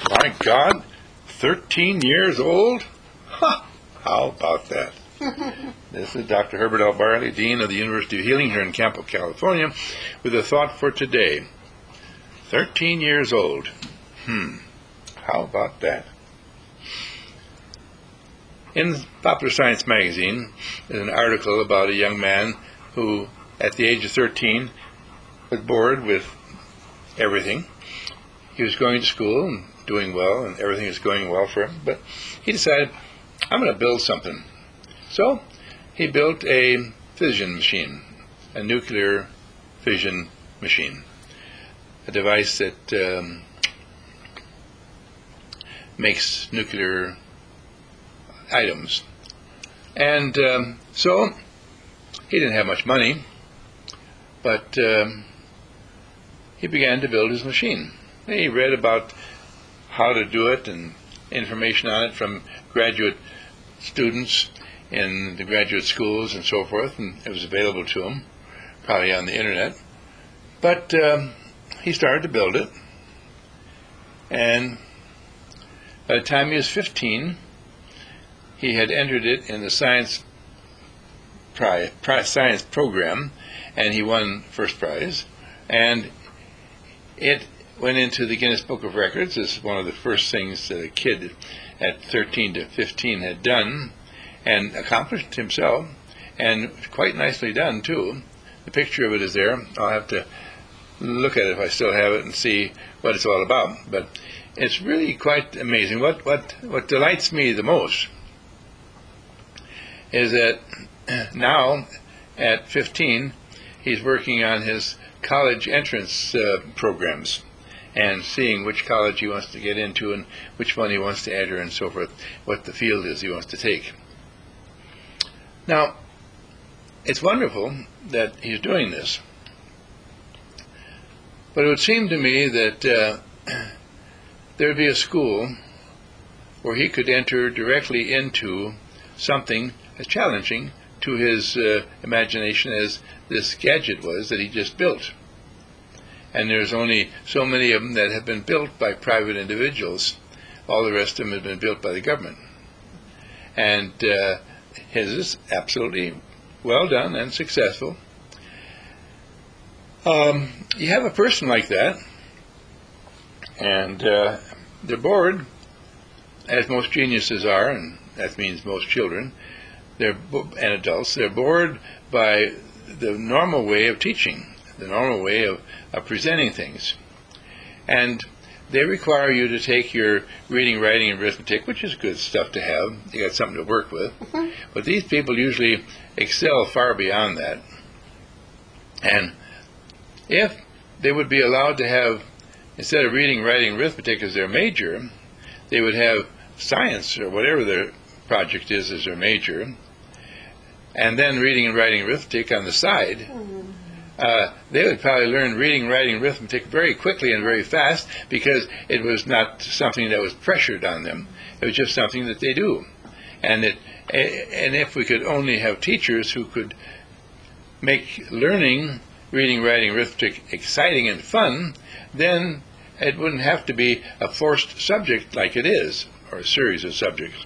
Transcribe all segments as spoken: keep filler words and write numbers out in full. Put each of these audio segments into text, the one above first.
My God, thirteen years old? Ha! How about that? This is Doctor Herbert L. Barley, Dean of the University of Healing here in Campo, California, with a thought for today. thirteen years old. Hmm. How about that? In Popular Science magazine is an article about a young man who, at the age of thirteen, was bored with everything. He was going to school and doing well, and everything was going well for him, but he decided, I'm going to build something. So he built a fission machine, a nuclear fission machine, a device that um, makes nuclear items. And um, so he didn't have much money, but um, he began to build his machine. He read about how to do it and information on it from graduate students in the graduate schools and so forth, and it was available to him, probably on the internet. But um, he started to build it, and by the time he was fifteen, he had entered it in the science pri- pri- science program, and he won first prize, and it went into the Guinness Book of Records as one of the first things that a kid at thirteen to fifteen had done, and accomplished himself, and quite nicely done too. The picture of it is there. I'll have to look at it if I still have it and see what it's all about. But it's really quite amazing. What what what delights me the most is that now, at fifteen, he's working on his college entrance uh, programs and seeing which college he wants to get into and which one he wants to enter and so forth, what the field is he wants to take. Now, it's wonderful that he's doing this, but it would seem to me that uh, there would be a school where he could enter directly into something as challenging to his uh, imagination as this gadget was that he just built. And there's only so many of them that have been built by private individuals. All the rest of them have been built by the government. And uh, his is absolutely well done and successful. Um, you have a person like that, and uh, they're bored, as most geniuses are, and that means most children, they're bo- and adults. They're bored by the normal way of teaching, the normal way of, of presenting things. And they require you to take your reading, writing, and arithmetic, which is good stuff to have. You got something to work with. Mm-hmm. But these people usually excel far beyond that. And if they would be allowed to have, instead of reading, writing, arithmetic as their major, they would have science or whatever their project is as their major, and then reading and writing arithmetic on the side, mm-hmm. uh, they would probably learn reading, writing, arithmetic very quickly and very fast because it was not something that was pressured on them. It was just something that they do. And it, and if we could only have teachers who could make learning, reading, writing, arithmetic exciting and fun, then it wouldn't have to be a forced subject like it is, or a series of subjects.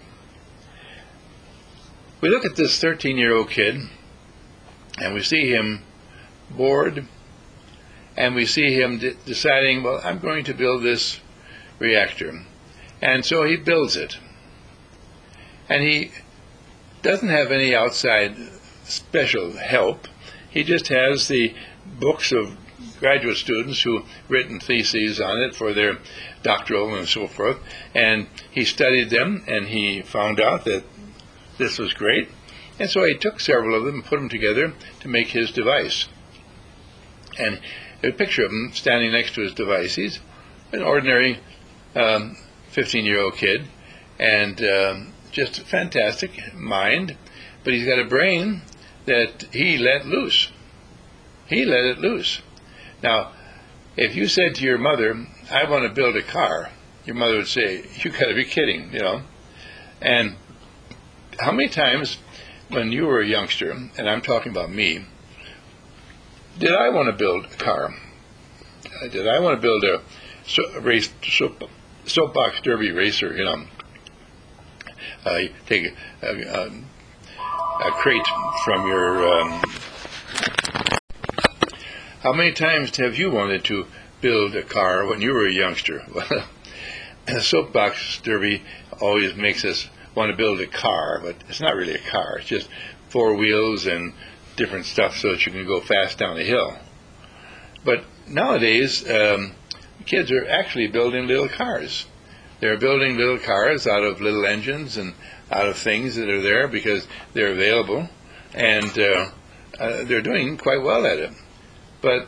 We look at this thirteen-year-old kid, and we see him bored, and we see him de- deciding, well, I'm going to build this reactor. And so he builds it. And he doesn't have any outside special help. He just has the books of graduate students who've written theses on it for their doctoral and so forth. And he studied them, and he found out that this was great. And so he took several of them and put them together to make his device. And there's a picture of him standing next to his device. He's an ordinary um, fifteen-year-old kid, and um, just a fantastic mind. But he's got a brain that he let loose. He let it loose. Now, if you said to your mother, I want to build a car, your mother would say, you got to be kidding, you know. And how many times when you were a youngster, and I'm talking about me, did I want to build a car? Did I want to build a, a race soapbox derby racer, you know, uh, you take a, a, a crate from your. Um, how many times have you wanted to build a car when you were a youngster? Well, a soapbox derby always makes us want to build a car, but it's not really a car. It's just four wheels and different stuff so that you can go fast down a hill. But nowadays, um, kids are actually building little cars. They're building little cars out of little engines and out of things that are there because they're available, and uh, uh, they're doing quite well at it. But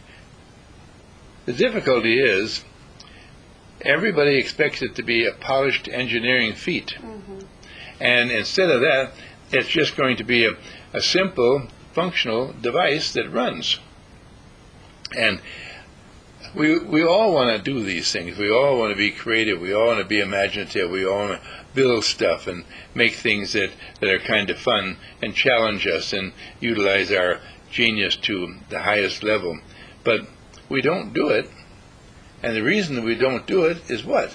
the difficulty is everybody expects it to be a polished engineering feat. Mm-hmm. And instead of that, it's just going to be a, a simple, functional device that runs. And we we all want to do these things. We all want to be creative. We all want to be imaginative. We all want to build stuff and make things that, that are kind of fun and challenge us and utilize our genius to the highest level. But we don't do it. And the reason that we don't do it is what?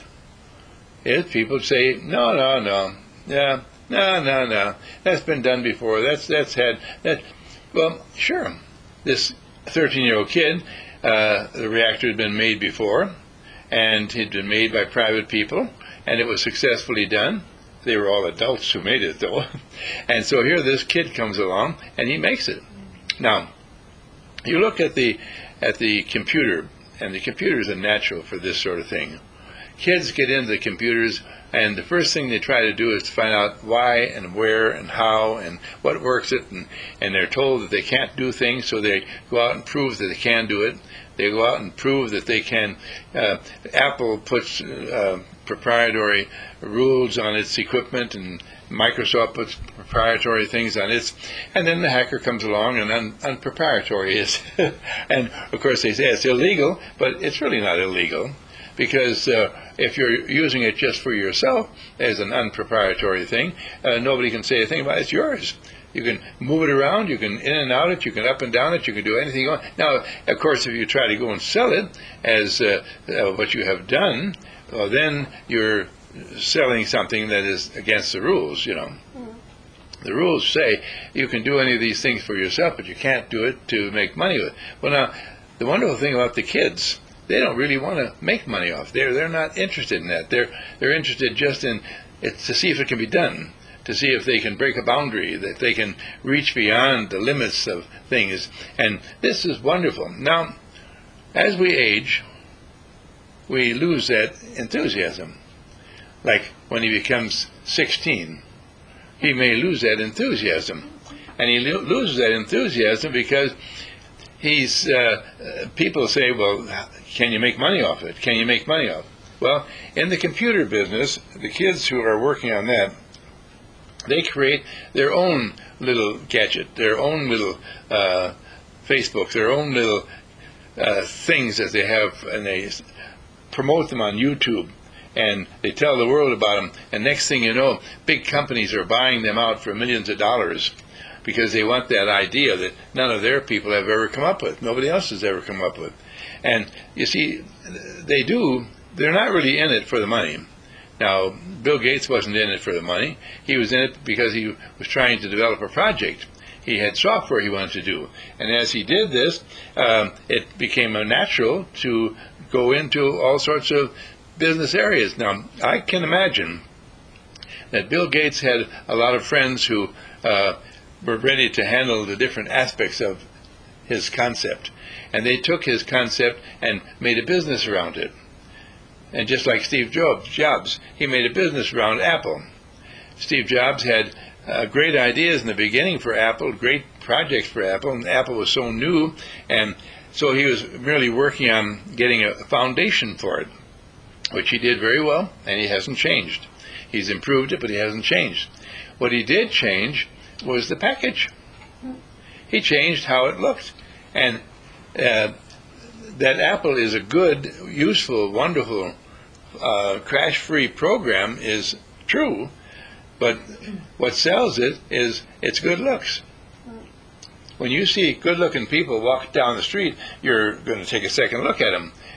Is people say, no, no, no, yeah, no, no, no, that's been done before. That's that's had that. Well, sure, this thirteen-year-old kid, uh, the reactor had been made before, and it had been made by private people, and it was successfully done. They were all adults who made it, though. And so here this kid comes along, and he makes it. Now, you look at the at the computer, and the computers are natural for this sort of thing. Kids get into the computers, and the first thing they try to do is to find out why and where and how and what works it, and, and they're told that they can't do things, so they go out and prove that they can do it. They go out and prove that they can. Uh, Apple puts uh, proprietary rules on its equipment, and Microsoft puts proprietary things on its, and then the hacker comes along and un, unproprietary is. And of course they say it's illegal, but it's really not illegal, because uh, if you're using it just for yourself as an unproprietary thing, uh, nobody can say a thing about it. It's yours. You can move it around, you can in and out it, you can up and down it, you can do anything you want. Now, of course, if you try to go and sell it as uh, uh, what you have done, well, then you're selling something that is against the rules, you know. Mm. The rules say you can do any of these things for yourself, but you can't do it to make money with it. Well, now, the wonderful thing about the kids, they don't really want to make money off. They're they're not interested in that. They're they're interested just in it to see if it can be done, to see if they can break a boundary, that they can reach beyond the limits of things. And this is wonderful. Now, as we age, we lose that enthusiasm. Like when he becomes sixteen, he may lose that enthusiasm. And he lo- loses that enthusiasm because he's, uh, people say, well, can you make money off it? Can you make money off it? Well, in the computer business, the kids who are working on that, they create their own little gadget, their own little uh, Facebook, their own little uh, things that they have, and they promote them on YouTube, and they tell the world about them. And next thing you know, big companies are buying them out for millions of dollars because they want that idea that none of their people have ever come up with. Nobody else has ever come up with. And you see, they do, they're not really in it for the money. Now, Bill Gates wasn't in it for the money. He was in it because he was trying to develop a project. He had software he wanted to do. And as he did this, um, it became a natural to go into all sorts of business areas. Now, I can imagine that Bill Gates had a lot of friends who uh, were ready to handle the different aspects of his concept. And they took his concept and made a business around it. And just like Steve Jobs, he made a business around Apple. Steve Jobs had uh, great ideas in the beginning for Apple, great projects for Apple, and Apple was so new, and so he was merely working on getting a foundation for it, which he did very well, and he hasn't changed. He's improved it, but he hasn't changed. What he did change was the package. He changed how it looked. And uh, that Apple is a good, useful, wonderful, uh, crash-free program is true, but what sells it is its good looks. When you see good-looking people walk down the street, you're going to take a second look at them.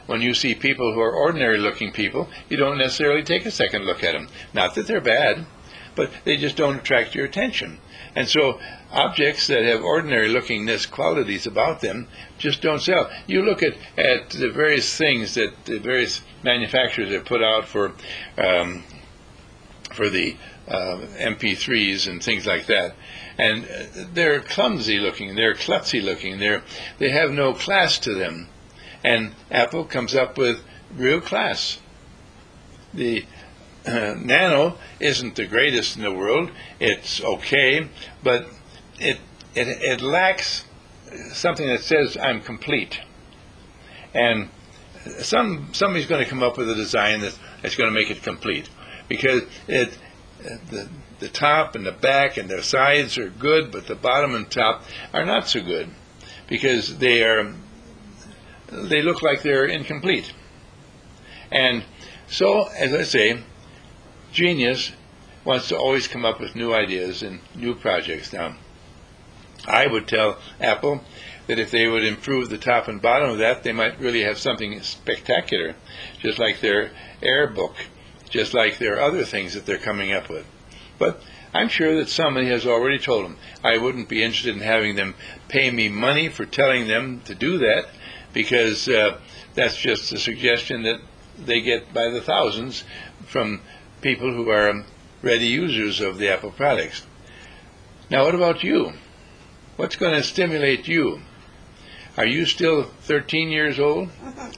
when you see people who are ordinary-looking people, you don't necessarily take a second look at them. Not that they're bad, but they just don't attract your attention. And so objects that have ordinary-lookingness qualities about them just don't sell. You look at, at the various things that the various manufacturers have put out for um, for the uh, M P threes and things like that, and they're clumsy-looking, they're klutzy-looking, they're they have no class to them. And Apple comes up with real class. The uh, Nano isn't the greatest in the world. It's okay, but it, it it lacks something that says I'm complete. And some somebody's going to come up with a design that, that's going to make it complete, because it the the top and the back and the sides are good, but the bottom and top are not so good, because they are they look like they're incomplete. And so, as I say, genius wants to always come up with new ideas and new projects. Now, I would tell Apple that if they would improve the top and bottom of that, they might really have something spectacular, just like their AirBook, just like their other things that they're coming up with. But I'm sure that somebody has already told them. I wouldn't be interested in having them pay me money for telling them to do that, because uh, that's just a suggestion that they get by the thousands from people who are ready users of the Apple products. Now, what about you? What's going to stimulate you? Are you still thirteen years old?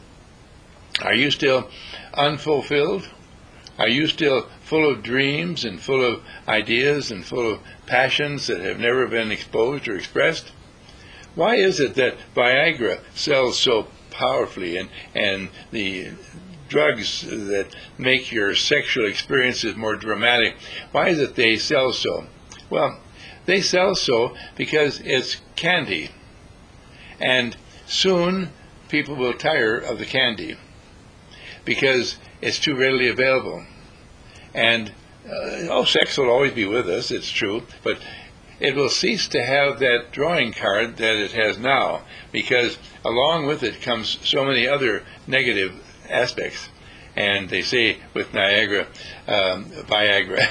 Are you still unfulfilled? Are you still full of dreams and full of ideas and full of passions that have never been exposed or expressed? Why is it that Viagra sells so powerfully, and, and the drugs that make your sexual experiences more dramatic, why is it they sell so? Well, they sell so because it's candy. And soon people will tire of the candy because it's too readily available. And, uh, oh, sex will always be with us, it's true, but it will cease to have that drawing card that it has now, because along with it comes so many other negative aspects. And they say with Niagara, um, Viagra,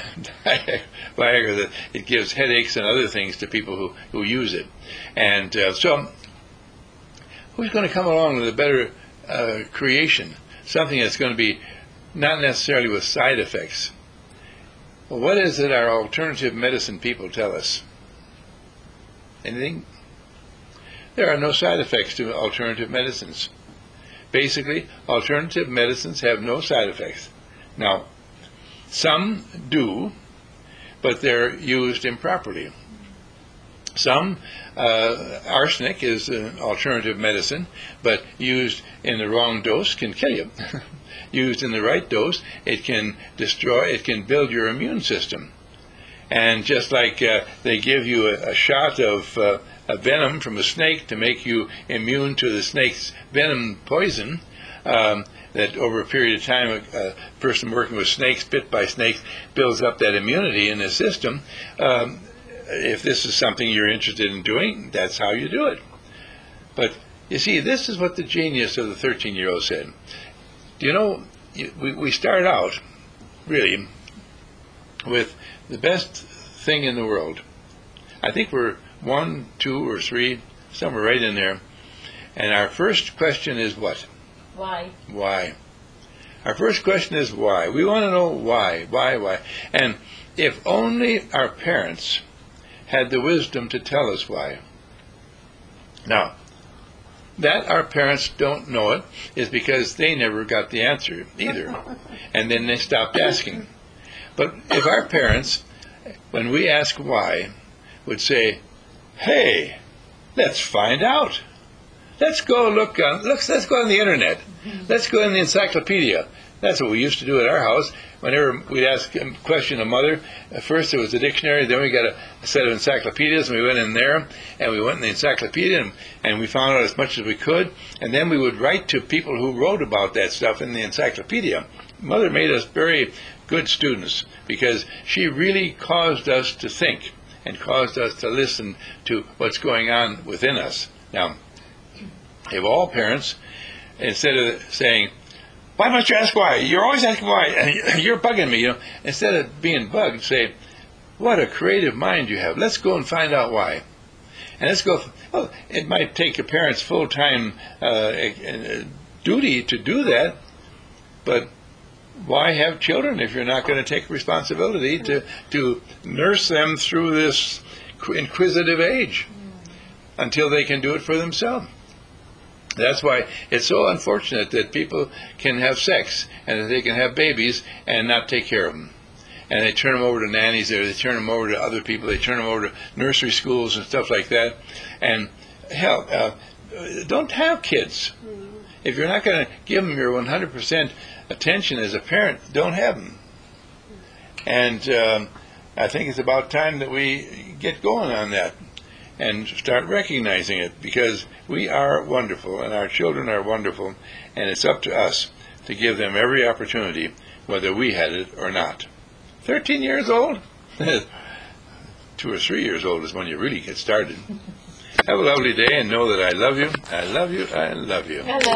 Viagra, that it gives headaches and other things to people who, who use it. And uh, so, who's going to come along with a better uh, creation, something that's going to be not necessarily with side effects? Well, what is it our alternative medicine people tell us? Anything? There are no side effects to alternative medicines. Basically, alternative medicines have no side effects. Now, some do, but they're used improperly. Some, uh, arsenic is an alternative medicine, but used in the wrong dose can kill you. Used in the right dose, it can destroy, it can build your immune system. And just like uh, they give you a, a shot of uh, a venom from a snake to make you immune to the snake's venom poison, um, that over a period of time a, a person working with snakes, bit by snakes, builds up that immunity in the system. Um, if this is something you're interested in doing, that's how you do it. But you see, this is what the genius of the thirteen-year-old said. Do you know, we, we start out, really, with the best thing in the world. I think we're one, two, or three, somewhere right in there. And our first question is what? Why? Why? Our first question is why. We want to know why, why, why. And if only our parents had the wisdom to tell us why. Now, that our parents don't know it is because they never got the answer either. And then they stopped asking. But if our parents, when we ask why, would say, hey, let's find out. Let's go look on, let's, let's go on the internet. Let's go in the encyclopedia. That's what we used to do at our house. Whenever we'd ask a question of mother, first there was a dictionary, then we got a, a set of encyclopedias, and we went in there, and we went in the encyclopedia, and, and we found out as much as we could, and then we would write to people who wrote about that stuff in the encyclopedia. Mother made us very good students, because she really caused us to think and caused us to listen to what's going on within us. Now, if all parents instead of saying, why must you ask why? You're always asking why. You're bugging me, you know. Instead of being bugged, say, what a creative mind you have. Let's go and find out why. And let's go, well, it might take a parent's full-time uh, duty to do that, but why have children if you're not going to take responsibility to, to nurse them through this inquisitive age until they can do it for themselves? That's why it's so unfortunate that people can have sex and that they can have babies and not take care of them. And they turn them over to nannies, there. They turn them over to other people, they turn them over to nursery schools and stuff like that. And hell, uh, don't have kids. If you're not going to give them your one hundred percent attention as a parent, don't have them. And um, I think it's about time that we get going on that and start recognizing it, because we are wonderful and our children are wonderful, and it's up to us to give them every opportunity, whether we had it or not. thirteen years old? Two or three years old is when you really get started. Have a lovely day, and know that I love you, I love you, I love you. Hello.